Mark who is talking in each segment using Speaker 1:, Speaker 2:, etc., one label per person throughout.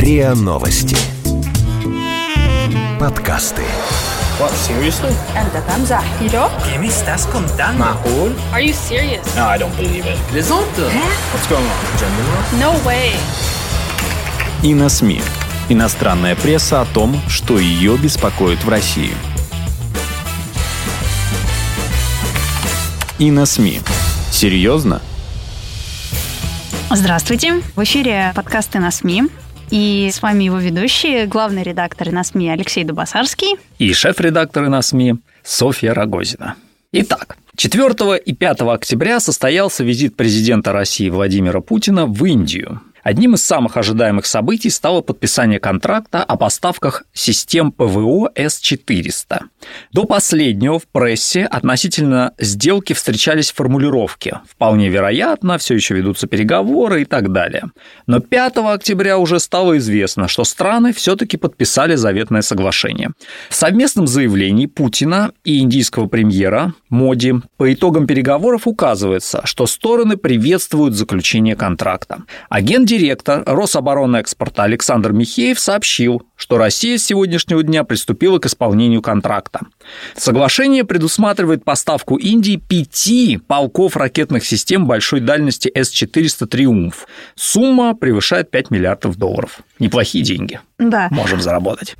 Speaker 1: РИА Новости. Подкасты.
Speaker 2: What, seriously?
Speaker 3: أنت تمزح. You joke?
Speaker 4: ¿Qué me estás contando?
Speaker 2: معقول?
Speaker 3: Are you serious?
Speaker 2: No, I don't believe it.
Speaker 4: Plaisante.
Speaker 2: What's going on? Gender war?
Speaker 3: No way.
Speaker 5: И на СМИ. Иностранная пресса о том, что ее беспокоит в России. И на СМИ. Серьезно?
Speaker 6: Здравствуйте. В эфире подкасты «На СМИ». И с вами его ведущие, главный редактор «На СМИ» Алексей Дубасарский
Speaker 5: И шеф-редактор «На СМИ» Софья Рогозина. Итак, 4 и 5 октября состоялся визит президента России Владимира Путина в Индию. Одним из самых ожидаемых событий стало подписание контракта о поставках систем ПВО С-400. До последнего в прессе относительно сделки встречались формулировки «вполне вероятно», «все еще ведутся переговоры» и так далее. Но 5 октября уже стало известно, что страны все-таки подписали заветное соглашение. В совместном заявлении Путина и индийского премьера Моди по итогам переговоров указывается, что стороны приветствуют заключение контракта. Гендиректор Рособоронэкспорта Александр Михеев сообщил, что Россия с сегодняшнего дня приступила к исполнению контракта. Соглашение предусматривает поставку Индии 5 полков ракетных систем большой дальности С-400 «Триумф». Сумма превышает $5 миллиардов. Неплохие деньги.
Speaker 6: Да.
Speaker 5: Можем заработать.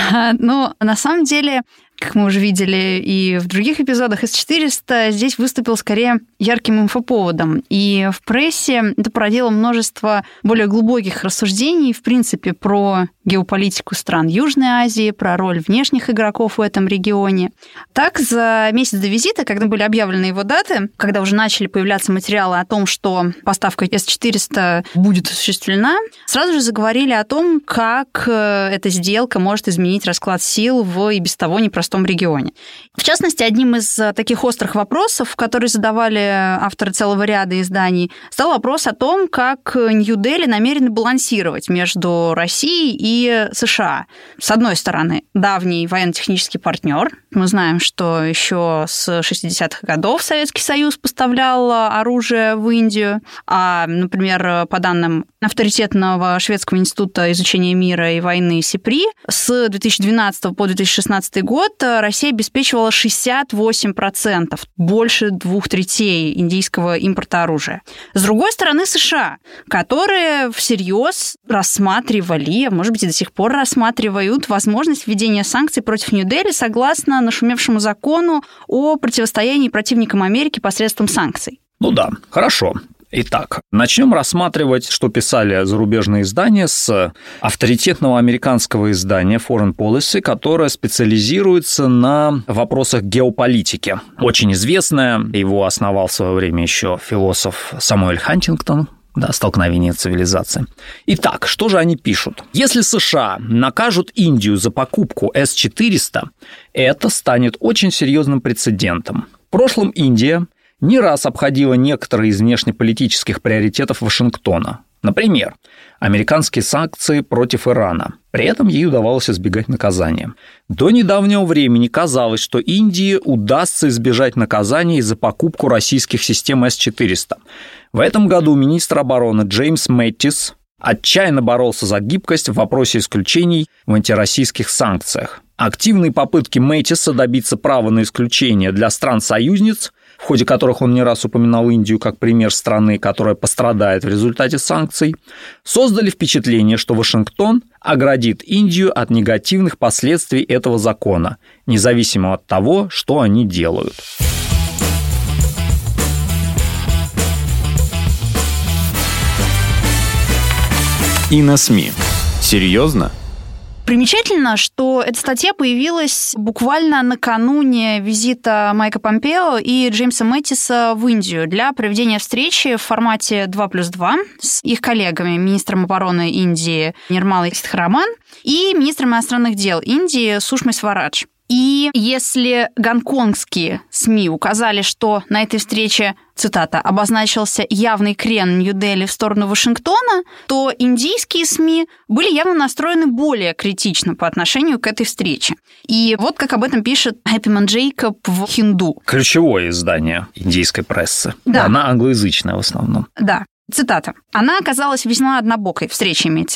Speaker 6: Но на самом деле, как мы уже видели и в других эпизодах, С-400 здесь выступил скорее ярким инфоповодом. И в прессе это породило множество более глубоких рассуждений, в принципе, про геополитику стран Южной Азии, про роль внешних игроков в этом регионе. Так, за месяц до визита, когда были объявлены его даты, когда уже начали появляться материалы о том, что поставка С-400 будет осуществлена, сразу же заговорили о том, как эта сделка может изменить расклад сил в и без того непростом регионе. В частности, одним из таких острых вопросов, которые задавали авторы целого ряда изданий, стал вопрос о том, как Нью-Дели намерены балансировать между Россией и США. С одной стороны, давний военно-технический партнер. Мы знаем, что еще с 60-х годов Советский Союз поставлял оружие в Индию. А, например, по данным авторитетного шведского института изучения мира и войны СИПРИ, с 2012 по 2016 год Россия обеспечивала 68%, больше 2/3 индийского импорта оружия. С другой стороны, США, которые всерьез рассматривали, а может быть и до сих пор рассматривают возможность введения санкций против Нью-Дели согласно нашумевшему закону о противостоянии противникам Америки посредством санкций.
Speaker 5: Ну да, хорошо. Итак, начнем рассматривать, что писали зарубежные издания с авторитетного американского издания Foreign Policy, которое специализируется на вопросах геополитики. Очень известное, его основал в свое время еще философ Самуэль Хантингтон. Да, «Столкновение цивилизаций». Итак, что же они пишут? Если США накажут Индию за покупку С-400, это станет очень серьезным прецедентом. В прошлом Индия не раз обходила некоторые из внешнеполитических приоритетов Вашингтона. Например, американские санкции против Ирана. При этом ей удавалось избегать наказания. До недавнего времени казалось, что Индии удастся избежать наказания за покупку российских систем С-400. В этом году министр обороны Джеймс Мэттис отчаянно боролся за гибкость в вопросе исключений в антироссийских санкциях. Активные попытки Мэттиса добиться права на исключение для стран-союзниц, в ходе которых он не раз упоминал Индию как пример страны, которая пострадает в результате санкций, создали впечатление, что Вашингтон оградит Индию от негативных последствий этого закона, независимо от того, что они делают. И на СМИ. Серьезно?
Speaker 6: Примечательно, что эта статья появилась буквально накануне визита Майка Помпео и Джеймса Мэттиса в Индию для проведения встречи в формате 2+2 с их коллегами, министром обороны Индии Нирмалой Ситхараман и министром иностранных дел Индии Сушмой Сварадж. И если гонконгские СМИ указали, что на этой встрече, цитата, обозначился явный крен Нью-Дели в сторону Вашингтона, то индийские СМИ были явно настроены более критично по отношению к этой встрече. И вот как об этом пишет Хэппиман Джейкоб в «Хинду».
Speaker 5: Ключевое издание индийской прессы.
Speaker 6: Да.
Speaker 5: Она англоязычная в основном.
Speaker 6: Да. Цитата. «Она оказалась весьма однобокой, встреча имеется в виду.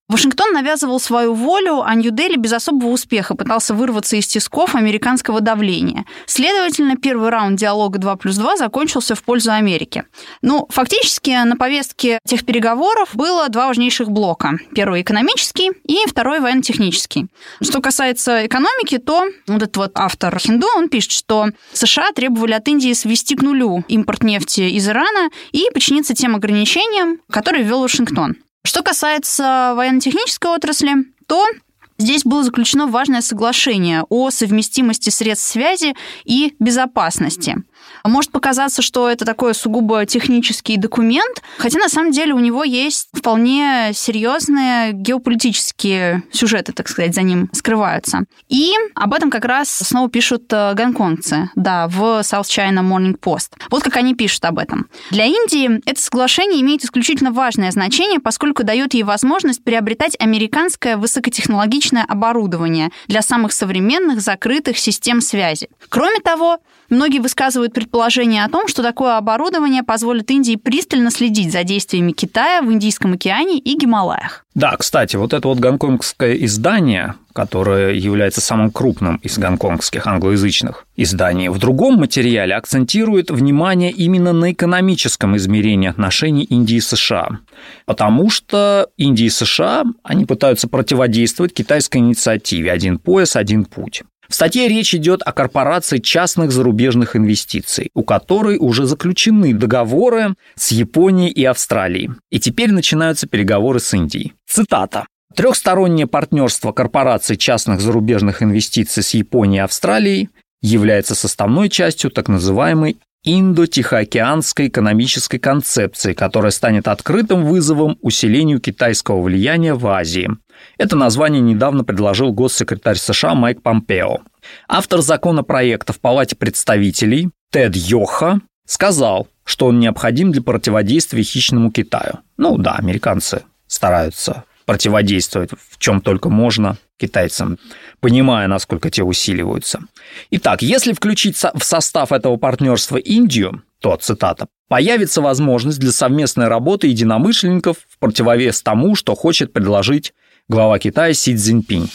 Speaker 6: Вашингтон навязывал свою волю, а Нью-Дели без особого успеха пытался вырваться из тисков американского давления. Следовательно, первый раунд диалога 2+2 закончился в пользу Америки. Фактически на повестке тех переговоров было два важнейших блока. Первый – экономический, и второй – военно-технический. Что касается экономики, то вот этот автор Хинду, он пишет, что США требовали от Индии свести к нулю импорт нефти из Ирана и подчиниться тем ограничениям, которые ввел Вашингтон. Что касается военно-технической отрасли, то здесь было заключено важное соглашение о совместимости средств связи и безопасности. Может показаться, что это такой сугубо технический документ, хотя на самом деле у него есть вполне серьезные геополитические сюжеты, так сказать, за ним скрываются. И об этом как раз снова пишут гонконгцы, в South China Morning Post. Вот как они пишут об этом. Для Индии это соглашение имеет исключительно важное значение, поскольку дает ей возможность приобретать американское высокотехнологичное оборудование для самых современных закрытых систем связи. Кроме того, многие высказывают предположение о том, что такое оборудование позволит Индии пристально следить за действиями Китая в Индийском океане и Гималаях.
Speaker 5: Да, кстати, вот это вот гонконгское издание, которое является самым крупным из гонконгских англоязычных изданий, в другом материале акцентирует внимание именно на экономическом измерении отношений Индии и США. Потому что Индия и США, они пытаются противодействовать китайской инициативе «Один пояс, один путь». В статье речь идет о корпорации частных зарубежных инвестиций, у которой уже заключены договоры с Японией и Австралией. И теперь начинаются переговоры с Индией. Цитата. «Трехстороннее партнерство корпораций частных зарубежных инвестиций с Японией и Австралией является составной частью так называемой Индо-Тихоокеанской экономической концепции, которая станет открытым вызовом усилению китайского влияния в Азии». Это название недавно предложил госсекретарь США Майк Помпео. Автор законопроекта в Палате представителей Тед Йоха сказал, что он необходим для противодействия хищному Китаю. Американцы стараются противодействовать в чем только можно китайцам, понимая, насколько те усиливаются. Итак, если включить в состав этого партнерства Индию, то, цитата, «появится возможность для совместной работы единомышленников в противовес тому, что хочет предложить глава Китая Си Цзиньпинь».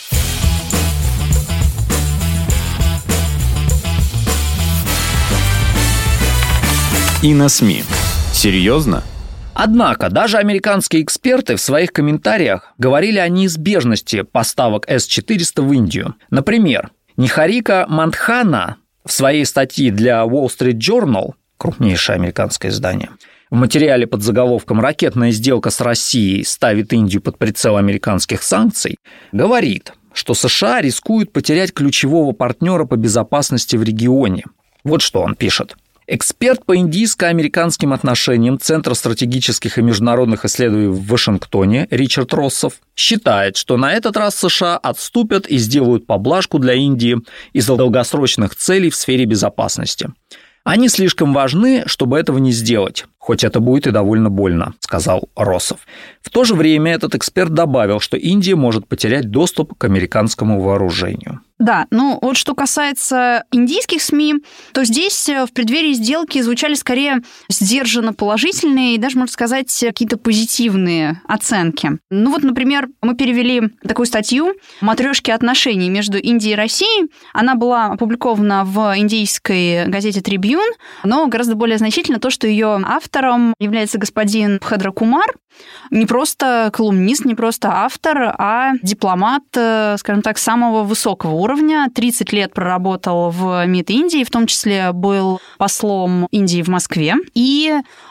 Speaker 1: И на СМИ. Серьезно?
Speaker 5: Однако даже американские эксперты в своих комментариях говорили о неизбежности поставок С-400 в Индию. Например, Нихарика Мандхана в своей статье для Wall Street Journal, крупнейшее американское издание, в материале под заголовком «Ракетная сделка с Россией ставит Индию под прицел американских санкций» говорит, что США рискуют потерять ключевого партнера по безопасности в регионе. Вот что он пишет. Эксперт по индийско-американским отношениям Центра стратегических и международных исследований в Вашингтоне Ричард Россов считает, что на этот раз США отступят и сделают поблажку для Индии из-за долгосрочных целей в сфере безопасности. Они слишком важны, чтобы этого не сделать, хоть это будет и довольно больно, сказал Россов. В то же время этот эксперт добавил, что Индия может потерять доступ к американскому вооружению.
Speaker 6: Да, вот что касается индийских СМИ, то здесь в преддверии сделки звучали скорее сдержанно положительные и даже, можно сказать, какие-то позитивные оценки. Например, мы перевели такую статью «Матрёшки отношений между Индией и Россией». Она была опубликована в индийской газете «Трибьюн», но гораздо более значительно то, что ее автором является господин Бхедра Кумар, не просто колумнист, не просто автор, а дипломат, скажем так, самого высокого уровня. 30 лет проработал в МИД Индии, в том числе был послом Индии в Москве. И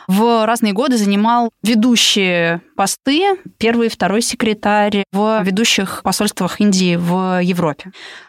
Speaker 6: в разные годы занимал ведущие посты, первый и второй секретарь в ведущих посольствах Индии в Европе.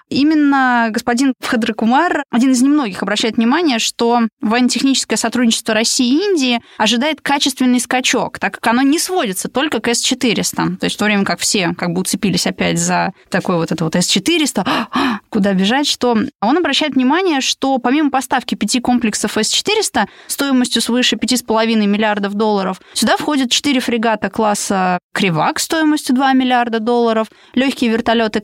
Speaker 6: Именно господин Бхедра Кумар, один из немногих, обращает внимание, что военно-техническое сотрудничество России и Индии ожидает качественный скачок, так как оно не сводится только к С-400. То есть в то время как все уцепились опять за такой вот это вот С-400, куда бежать, что он обращает внимание, что помимо поставки 5 комплексов С-400 стоимостью свыше $5,5 миллиардов, сюда входят 4 фрегата класса «Кривак» стоимостью $2 миллиарда, легкие вертолеты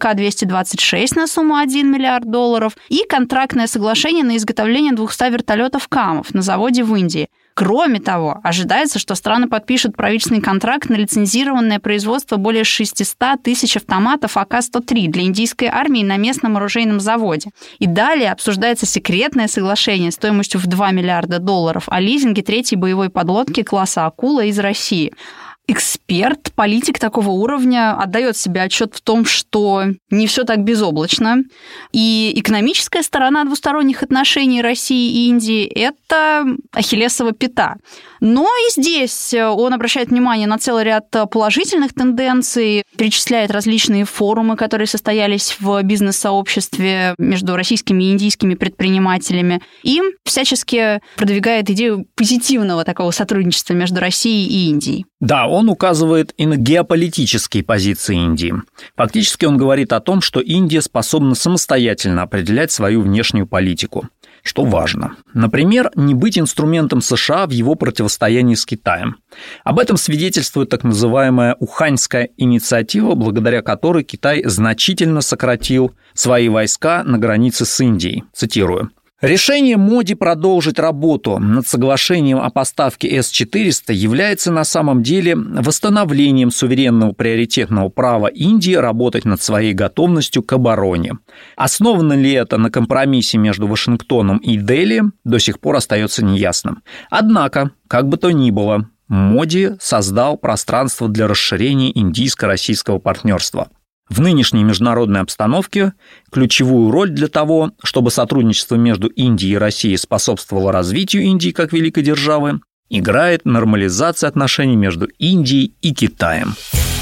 Speaker 6: К-226 на сумму $1 миллиард и контрактное соглашение на изготовление 200 вертолетов КАМов на заводе в Индии. Кроме того, ожидается, что страны подпишут правительственный контракт на лицензированное производство более 600 тысяч автоматов АК-103 для индийской армии на местном оружейном заводе. И далее обсуждается секретное соглашение стоимостью в $2 миллиарда о лизинге третьей боевой подлодки класса «Акула» из России. Эксперт, политик такого уровня отдает себе отчет в том, что не все так безоблачно. И экономическая сторона двусторонних отношений России и Индии – это ахиллесова пята. Но и здесь он обращает внимание на целый ряд положительных тенденций, перечисляет различные форумы, которые состоялись в бизнес-сообществе между российскими и индийскими предпринимателями, и всячески продвигает идею позитивного такого сотрудничества между Россией и Индией.
Speaker 5: Да, он указывает и на геополитические позиции Индии. Фактически он говорит о том, что Индия способна самостоятельно определять свою внешнюю политику, что важно. Например, не быть инструментом США в его противостоянии с Китаем. Об этом свидетельствует так называемая Уханьская инициатива, благодаря которой Китай значительно сократил свои войска на границе с Индией. Цитирую. Решение Моди продолжить работу над соглашением о поставке С-400 является на самом деле восстановлением суверенного приоритетного права Индии работать над своей готовностью к обороне. Основано ли это на компромиссе между Вашингтоном и Дели, до сих пор остается неясным. Однако, как бы то ни было, Моди создал пространство для расширения индийско-российского партнерства. В нынешней международной обстановке ключевую роль для того, чтобы сотрудничество между Индией и Россией способствовало развитию Индии как великой державы, играет нормализация отношений между Индией и Китаем.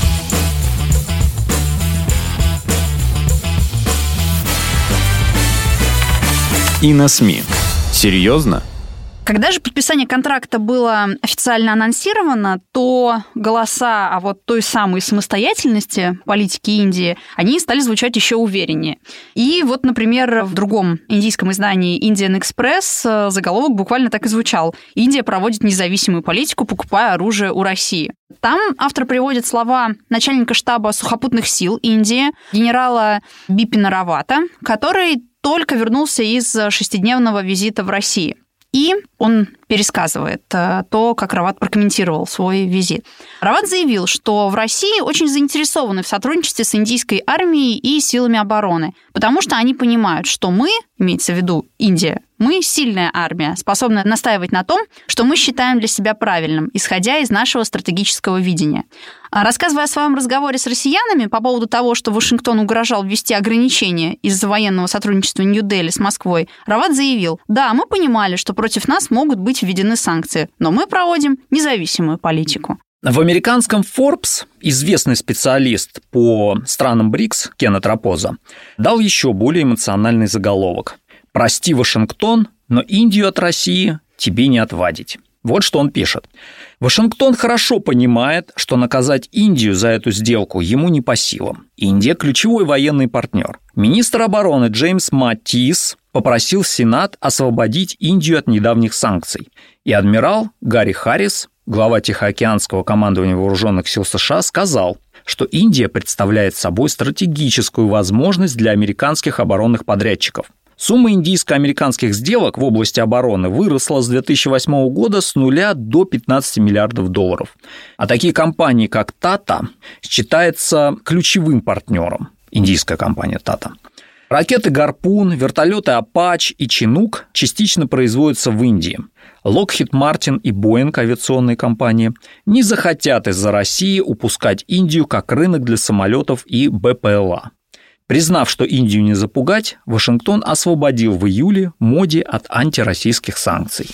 Speaker 1: И на СМИ. Серьезно?
Speaker 6: Когда же подписание контракта было официально анонсировано, то голоса о вот той самой самостоятельности политики Индии, они стали звучать еще увереннее. И вот, например, в другом индийском издании Indian Express заголовок буквально так и звучал: «Индия проводит независимую политику, покупая оружие у России». Там автор приводит слова начальника штаба сухопутных сил Индии, генерала Бипина Равата, который только вернулся из 6-дневного визита в Россию. И он пересказывает то, как Рават прокомментировал свой визит. Рават заявил, что в России очень заинтересованы в сотрудничестве с индийской армией и силами обороны, потому что они понимают, что мы, имеется в виду Индия, мы сильная армия, способная настаивать на том, что мы считаем для себя правильным, исходя из нашего стратегического видения. Рассказывая о своем разговоре с россиянами по поводу того, что Вашингтон угрожал ввести ограничения из-за военного сотрудничества Нью-Дели с Москвой, Рават заявил: «Да, мы понимали, что против нас могут быть введены санкции, но мы проводим независимую политику».
Speaker 5: В американском Forbes известный специалист по странам БРИКС Кеннет Рапоза дал еще более эмоциональный заголовок: «Прости, Вашингтон, но Индию от России тебе не отвадить». Вот что он пишет. Вашингтон хорошо понимает, что наказать Индию за эту сделку ему не по силам. Индия – ключевой военный партнер. Министр обороны Джеймс Маттис попросил Сенат освободить Индию от недавних санкций. И адмирал Гарри Харрис, глава Тихоокеанского командования вооруженных сил США, сказал, что Индия представляет собой стратегическую возможность для американских оборонных подрядчиков. Сумма индийско-американских сделок в области обороны выросла с 2008 года с нуля до 15 миллиардов долларов. А такие компании, как Tata, считаются ключевым партнером. Индийская компания Tata. Ракеты «Гарпун», вертолеты «Апач» и «Чинук» частично производятся в Индии. Lockheed Martin и Boeing, авиационные компании, не захотят из-за России упускать Индию как рынок для самолетов и БПЛА. Признав, что Индию не запугать, Вашингтон освободил в июле Моди от антироссийских санкций.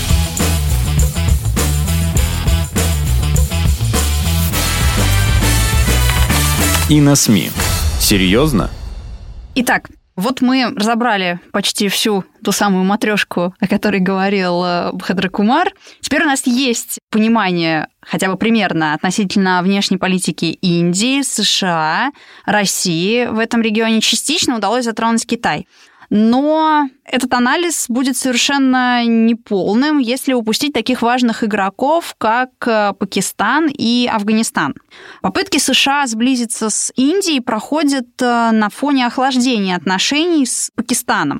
Speaker 1: И на СМИ. Серьезно?
Speaker 6: Итак, вот мы разобрали почти всю ту самую матрешку, о которой говорил Бхадра Кумар. Теперь у нас есть понимание, хотя бы примерно, относительно внешней политики Индии, США, России. В этом регионе частично удалось затронуть Китай. Но этот анализ будет совершенно неполным, если упустить таких важных игроков, как Пакистан и Афганистан. Попытки США сблизиться с Индией проходят на фоне охлаждения отношений с Пакистаном.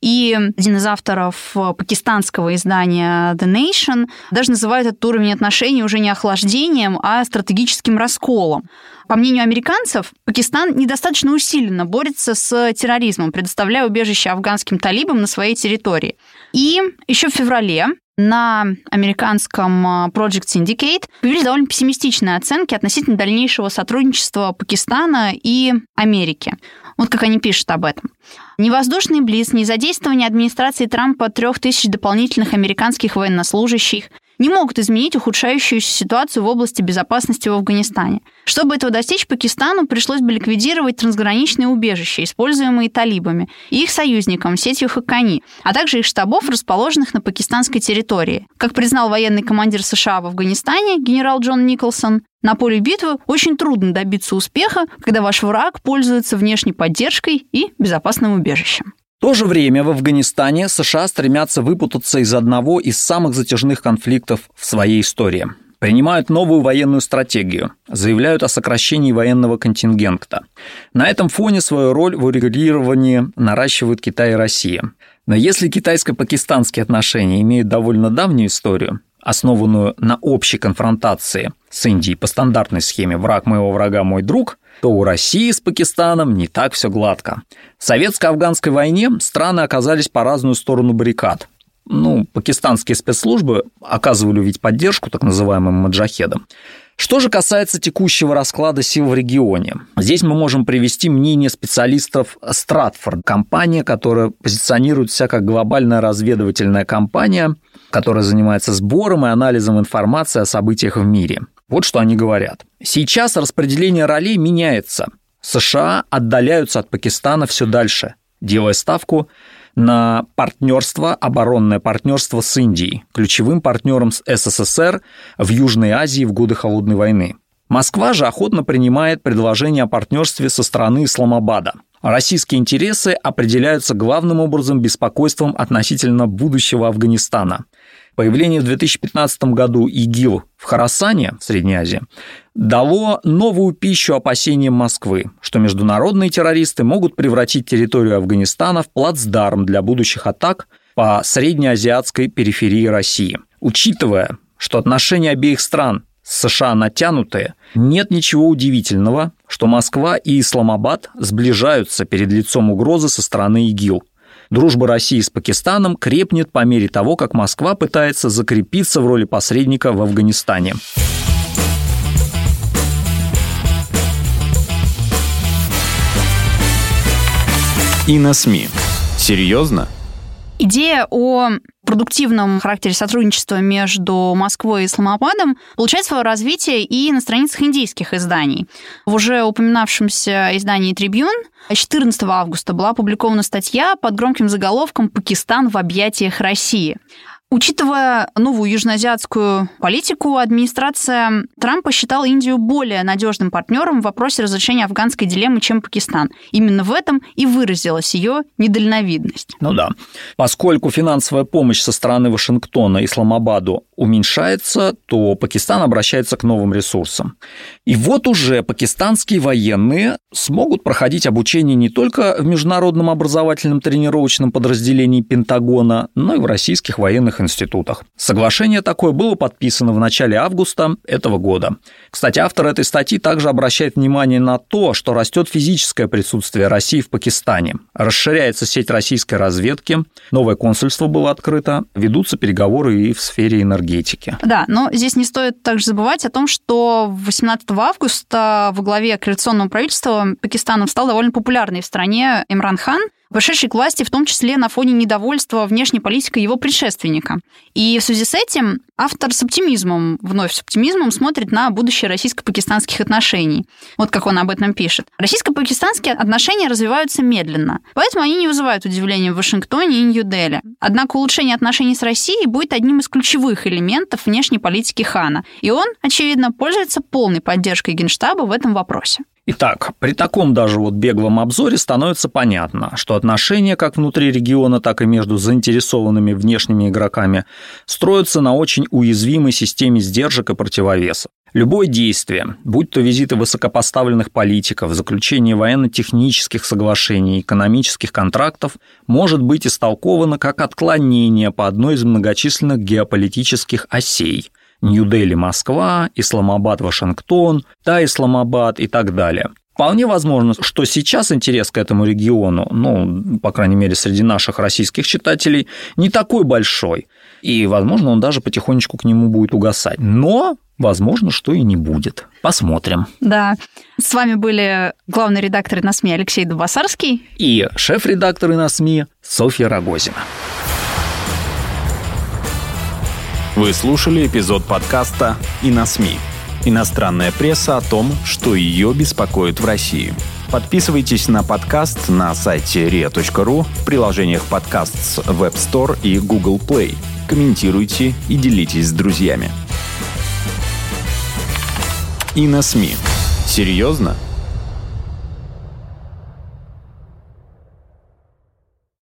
Speaker 6: И один из авторов пакистанского издания The Nation даже называет этот уровень отношений уже не охлаждением, а стратегическим расколом. По мнению американцев, Пакистан недостаточно усиленно борется с терроризмом, предоставляя убежище афганским талибам на своей территории. И еще в феврале на американском Project Syndicate появились довольно пессимистичные оценки относительно дальнейшего сотрудничества Пакистана и Америки. Вот как они пишут об этом. Ни воздушный блиц, ни задействование администрации Трампа 3000 дополнительных американских военнослужащих не могут изменить ухудшающуюся ситуацию в области безопасности в Афганистане. Чтобы этого достичь, Пакистану пришлось бы ликвидировать трансграничные убежища, используемые талибами, и их союзникам, сетью Хаккани, а также их штабов, расположенных на пакистанской территории. Как признал военный командир США в Афганистане генерал Джон Николсон, на поле битвы очень трудно добиться успеха, когда ваш враг пользуется внешней поддержкой и безопасным убежищем.
Speaker 5: В то же время в Афганистане США стремятся выпутаться из одного из самых затяжных конфликтов в своей истории. Принимают новую военную стратегию, заявляют о сокращении военного контингента. На этом фоне свою роль в урегулировании наращивают Китай и Россия. Но если китайско-пакистанские отношения имеют довольно давнюю историю, основанную на общей конфронтации с Индией по стандартной схеме «враг моего врага – мой друг», то у России с Пакистаном не так все гладко. В советско-афганской войне страны оказались по разную сторону баррикад. Пакистанские спецслужбы оказывали ведь поддержку так называемым маджахедам. Что же касается текущего расклада сил в регионе, здесь мы можем привести мнение специалистов Stratford, компания, которая позиционирует себя как глобальная разведывательная компания, которая занимается сбором и анализом информации о событиях в мире. Вот что они говорят. Сейчас распределение ролей меняется. США отдаляются от Пакистана все дальше, делая ставку на партнерство, оборонное партнерство с Индией, ключевым партнером с СССР в Южной Азии в годы Холодной войны. Москва же охотно принимает предложение о партнерстве со стороны Исламабада. Российские интересы определяются главным образом беспокойством относительно будущего Афганистана. Появление в 2015 году ИГИЛ в Хорасане, в Средней Азии, дало новую пищу опасениям Москвы, что международные террористы могут превратить территорию Афганистана в плацдарм для будущих атак по среднеазиатской периферии России. Учитывая, что отношения обеих стран с США натянутые, нет ничего удивительного, что Москва и Исламабад сближаются перед лицом угрозы со стороны ИГИЛ. Дружба России с Пакистаном крепнет по мере того, как Москва пытается закрепиться в роли посредника в Афганистане.
Speaker 1: И на СМИ. Серьезно?
Speaker 6: Идея о продуктивном характере сотрудничества между Москвой и Исламабадом получает свое развитие и на страницах индийских изданий. В уже упоминавшемся издании «Трибьюн» 14 августа была опубликована статья под громким заголовком «Пакистан в объятиях России». Учитывая новую южноазиатскую политику, администрация Трампа считала Индию более надежным партнером в вопросе разрешения афганской дилеммы, чем Пакистан. Именно в этом и выразилась ее недальновидность.
Speaker 5: Поскольку финансовая помощь со стороны Вашингтона Исламабаду уменьшается, то Пакистан обращается к новым ресурсам. И вот уже пакистанские военные смогут проходить обучение не только в международном образовательном тренировочном подразделении Пентагона, но и в российских военных институтах. Соглашение такое было подписано в начале августа этого года. Кстати, автор этой статьи также обращает внимание на то, что растет физическое присутствие России в Пакистане. Расширяется сеть российской разведки, новое консульство было открыто, ведутся переговоры и в сфере энергетики.
Speaker 6: Да, но здесь не стоит также забывать о том, что 18 августа во главе коалиционного правительства Пакистана стал довольно популярный в стране Имран Хан, пришедший к власти в том числе на фоне недовольства внешней политикой его предшественника. И в связи с этим автор вновь с оптимизмом смотрит на будущее российско-пакистанских отношений. Вот как он об этом пишет. Российско-пакистанские отношения развиваются медленно, поэтому они не вызывают удивления в Вашингтоне и Нью-Дели. Однако улучшение отношений с Россией будет одним из ключевых элементов внешней политики Хана, и он, очевидно, пользуется полной поддержкой Генштаба в этом вопросе.
Speaker 5: Итак, при таком даже беглом обзоре становится понятно, что отношения как внутри региона, так и между заинтересованными внешними игроками строятся на очень уязвимой системе сдержек и противовесов. Любое действие, будь то визиты высокопоставленных политиков, заключение военно-технических соглашений, экономических контрактов, может быть истолковано как отклонение по одной из многочисленных геополитических осей – Нью-Дели-Москва, Исламабад-Вашингтон, Исламабад и так далее. Вполне возможно, что сейчас интерес к этому региону, по крайней мере, среди наших российских читателей, не такой большой. И, возможно, он даже потихонечку к нему будет угасать. Но, возможно, что и не будет. Посмотрим.
Speaker 6: Да. С вами были главный редактор «Иносми» Алексей Дубасарский
Speaker 5: и шеф-редактор «Иносми» Софья Рогозина.
Speaker 1: Вы слушали эпизод подкаста «Иносми». Иностранная пресса о том, что ее беспокоит в России. Подписывайтесь на подкаст на сайте ria.ru, в приложениях подкаст с Web Store и Google Play. Комментируйте и делитесь с друзьями. «Иносми». Серьезно?